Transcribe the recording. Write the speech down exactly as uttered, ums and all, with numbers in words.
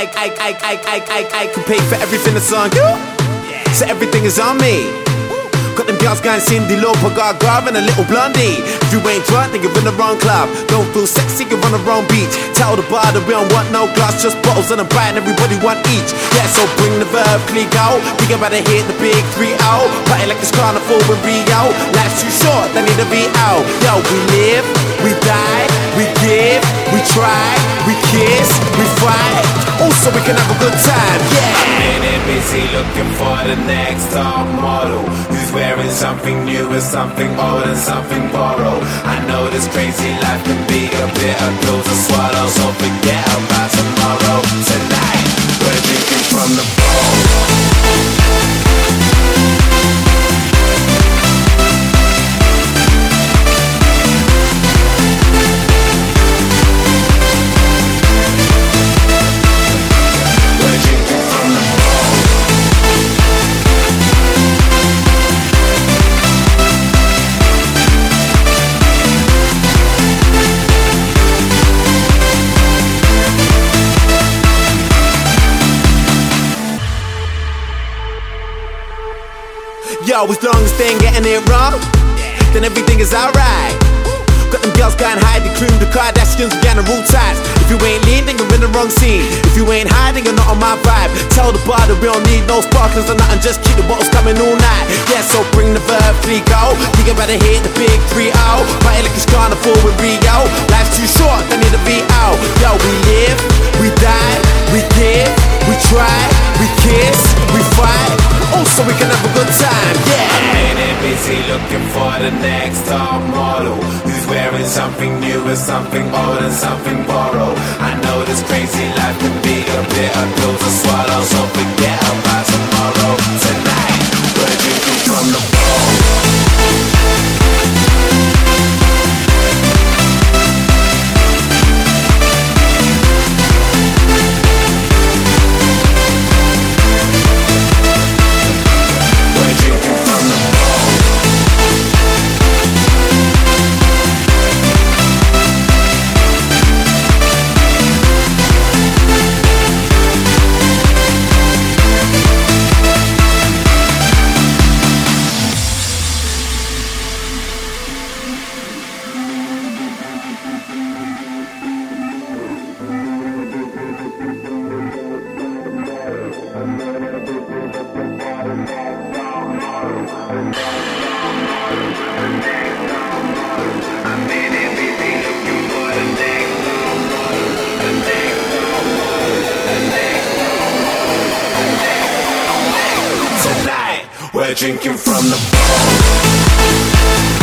I, I, I, I, I, I, I can pay for everything that's on you. So everything is on me. Got them girls going Cindy Lauper, Gaga and a little blondie. If you ain't drunk, then you're in the wrong club. Don't feel sexy, you're on the wrong beach. Tell the bar that we don't want no glass, just bottles and a bite, and everybody want each. Yeah, so bring the verb, click out. We about to hit the big three out. Party like it's carnival in Rio. Life's too short, they need to be out. Yo, we live, we die, we give, we try, we kiss, we fight. Also, we can have a good time, yeah. I'm in it busy looking for the next top model who's wearing something new and something old and something borrowed. I know this crazy life can be a bitter pill to swallow, so forget about tomorrow. Tonight, we're drinking from the bowl. Yo, as long as they ain't getting it wrong, then everything is alright. Got them girls going high, the cream, the Kardashians, we got the rule ties. If you ain't lean, then you're in the wrong scene. If you ain't high, then you're not on my vibe. Tell the bar that we don't need no sparklers or nothing, just keep the bottles coming all night. Yeah, so bring the verb, three go. We about to hit the big three out. Party like it's carnival in Rio. Life's too short, they need to be out. Yo, we live, we die, we give, we try, we kiss, we fight. Also, we can have a good time, yeah. I'm in it busy looking for the next top model who's wearing something new and something old and something borrowed. I know this crazy life can be a bitter pill to swallow, so forget about tomorrow. Tonight, we're drinking from the bowl. We're drinking from the bowl.